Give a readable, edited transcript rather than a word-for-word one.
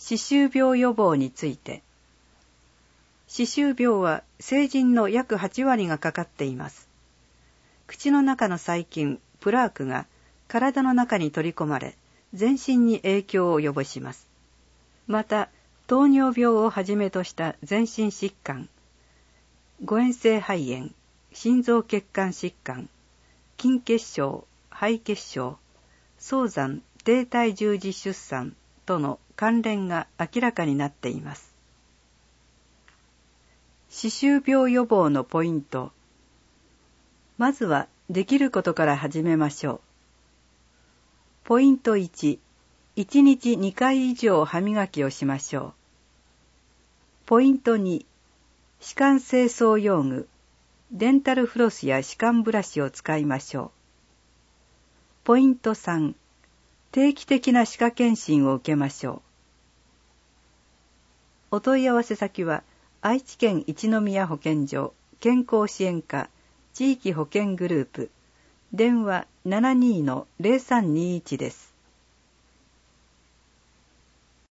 歯周病予防について。歯周病は成人の約8割がかかっています。口の中の細菌、プラークが体の中に取り込まれ、全身に影響を及ぼします。また、糖尿病をはじめとした全身疾患、誤嚥性肺炎、心臓血管疾患、筋血症、肺血症、早産、低体重児出産との関連が明らかになっています。歯周病予防のポイント。まずはできることから始めましょう。ポイント1、1日2回以上歯磨きをしましょう。ポイント2、歯間清掃用具、デンタルフロスや歯間ブラシを使いましょう。ポイント3、定期的な歯科検診を受けましょう。お問い合わせ先は、愛知県一宮保健所健康支援課地域保健グループ、電話 72-0321 です。